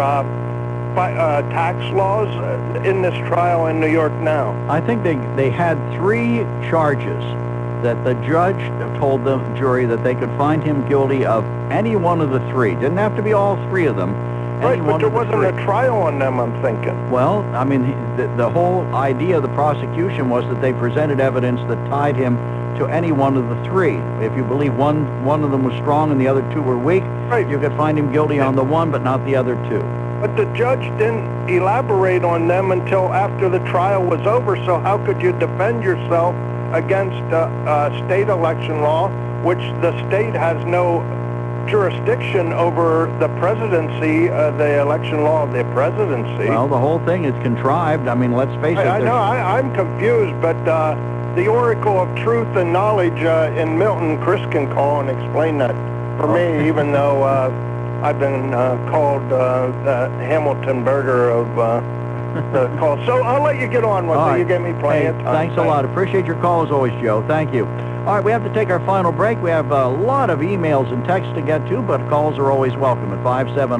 tax laws in this trial in New York now? I think they had 3 charges that the judge told the jury that they could find him guilty of any one of the 3. Didn't have to be all 3 of them. Right, but there wasn't a trial on them, I'm thinking. Well, I mean, the whole idea of the prosecution was that they presented evidence that tied him to any one of the 3. If you believe one of them was strong and the other 2 were weak, right, you could find him guilty on the one, but not the other 2. But the judge didn't elaborate on them until after the trial was over, so how could you defend yourself against state election law, which the state has no jurisdiction over the presidency, the election law of the presidency? Well, the whole thing is contrived. I mean, let's face it. I know, I'm confused, but the oracle of truth and knowledge in Milton, Chris can call and explain that for me, even though I've been called the Hamilton Burger of the call. So I'll let you get on with it. You gave me plenty of time. Thanks a lot. Appreciate your call as always, Joe. Thank you. All right, we have to take our final break. We have a lot of emails and texts to get to, but calls are always welcome at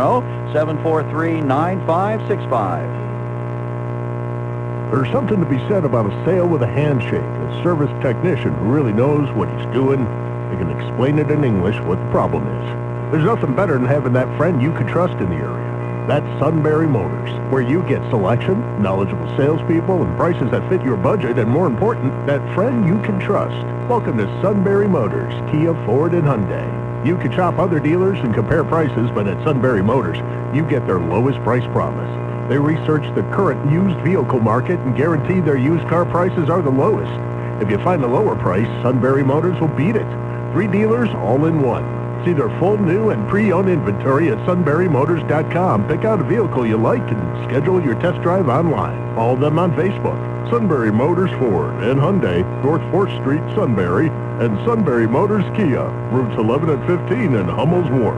570-743-9565. There's something to be said about a sale with a handshake. A service technician who really knows what he's doing. They can explain it in English what the problem is. There's nothing better than having that friend you can trust in the area. That's Sunbury Motors, where you get selection, knowledgeable salespeople, and prices that fit your budget, and more important, that friend you can trust. Welcome to Sunbury Motors, Kia, Ford, and Hyundai. You can shop other dealers and compare prices, but at Sunbury Motors, you get their lowest price promise. They research the current used vehicle market and guarantee their used car prices are the lowest. If you find a lower price, Sunbury Motors will beat it. 3 dealers all in one. See their full new and pre-owned inventory at sunburymotors.com. Pick out a vehicle you like and schedule your test drive online. Follow them on Facebook. Sunbury Motors Ford and Hyundai, North 4th Street, Sunbury, and Sunbury Motors Kia, routes 11 and 15 in Hummel's Wharf.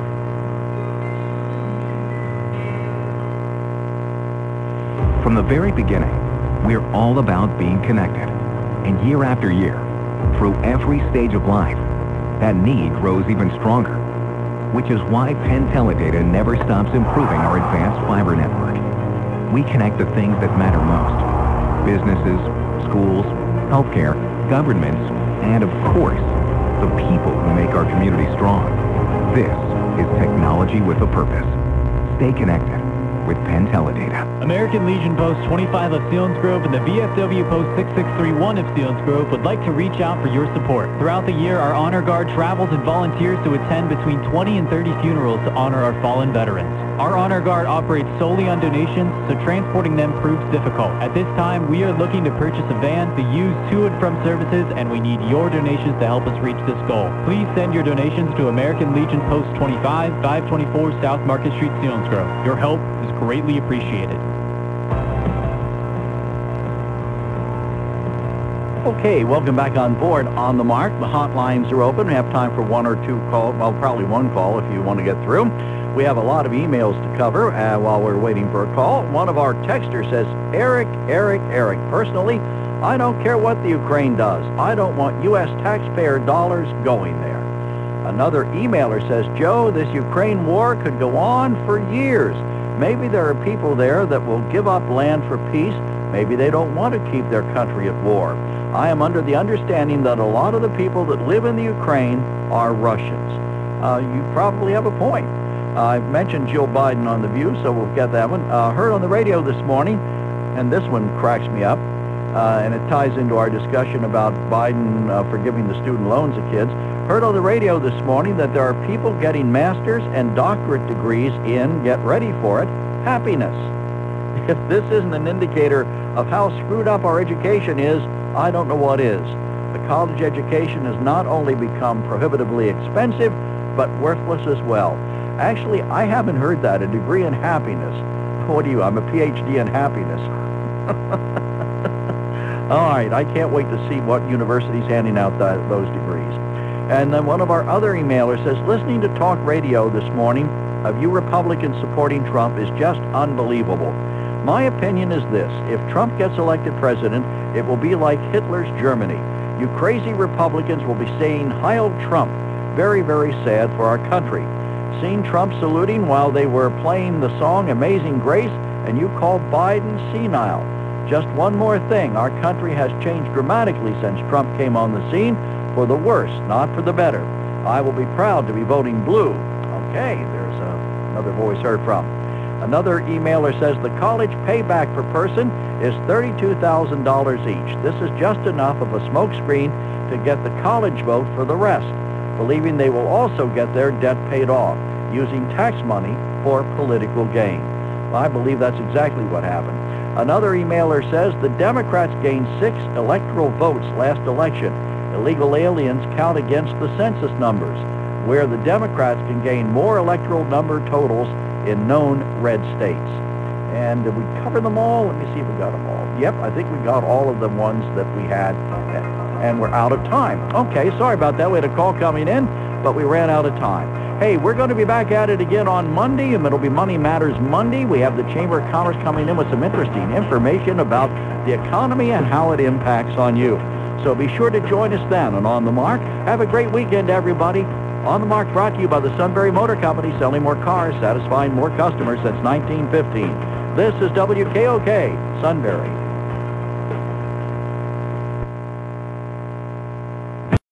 From the very beginning, we're all about being connected. And year after year, through every stage of life, that need grows even stronger, which is why Penn Teledata never stops improving our advanced fiber network. We connect the things that matter most: businesses, schools, healthcare, governments, and of course, the people who make our community strong. This is technology with a purpose. Stay connected with Penn Teledata. American Legion Post 25 of Selinsgrove and the VFW Post 6631 of Selinsgrove would like to reach out for your support. Throughout the year, our Honor Guard travels and volunteers to attend between 20 and 30 funerals to honor our fallen veterans. Our Honor Guard operates solely on donations, so transporting them proves difficult. At this time, we are looking to purchase a van to use to and from services, and we need your donations to help us reach this goal. Please send your donations to American Legion Post 25, 524 South Market Street, Selinsgrove. Your help is greatly appreciated. Okay, welcome back on board On the Mark. The hotlines are open. We have time for one or two calls. Well, probably one call if you want to get through. We have a lot of emails to cover while we're waiting for a call. One of our texters says, Eric. Personally, I don't care what the Ukraine does. I don't want U.S. taxpayer dollars going there. Another emailer says, Joe, this Ukraine war could go on for years. Maybe there are people there that will give up land for peace. Maybe they don't want to keep their country at war. I am under the understanding that a lot of the people that live in the Ukraine are Russians. You probably have a point. I mentioned Jill Biden on The View, so we'll get that one. Heard on the radio this morning, and this one cracks me up, and it ties into our discussion about Biden forgiving the student loans of kids. Heard on the radio this morning that there are people getting master's and doctorate degrees in, get ready for it, happiness. If this isn't an indicator of how screwed up our education is, I don't know what is. The college education has not only become prohibitively expensive, but worthless as well. Actually, I haven't heard that, a degree in happiness. What are you? I'm a PhD in happiness. All right, I can't wait to see what university's handing out those degrees. And then one of our other emailers says, listening to talk radio this morning of you Republicans supporting Trump is just unbelievable. My opinion is this: if Trump gets elected president, it will be like Hitler's Germany. You crazy Republicans will be saying, Heil Trump. Very, very sad for our country. Seen Trump saluting while they were playing the song Amazing Grace, and you called Biden senile. Just one more thing, our country has changed dramatically since Trump came on the scene, for the worse, not for the better. I will be proud to be voting blue. Okay, there's another voice heard from. Another emailer says the college payback per person is $32,000 each. This is just enough of a smokescreen to get the college vote for the rest, believing they will also get their debt paid off, using tax money for political gain. I believe that's exactly what happened. Another emailer says the Democrats gained 6 electoral votes last election. Illegal aliens count against the census numbers, where the Democrats can gain more electoral number totals in known red states. And did we cover them all? Let me see if we got them all. Yep, I think we got all of the ones that we had, and we're out of time. Okay, sorry about that. We had a call coming in, but we ran out of time. Hey, we're going to be back at it again on Monday, and it'll be Money Matters Monday. We have the Chamber of Commerce coming in with some interesting information about the economy and how it impacts on you. So be sure to join us then on the Mark. Have a great weekend, everybody. On the Mark brought to you by the Sunbury Motor Company, selling more cars, satisfying more customers since 1915. This is WKOK, Sunbury.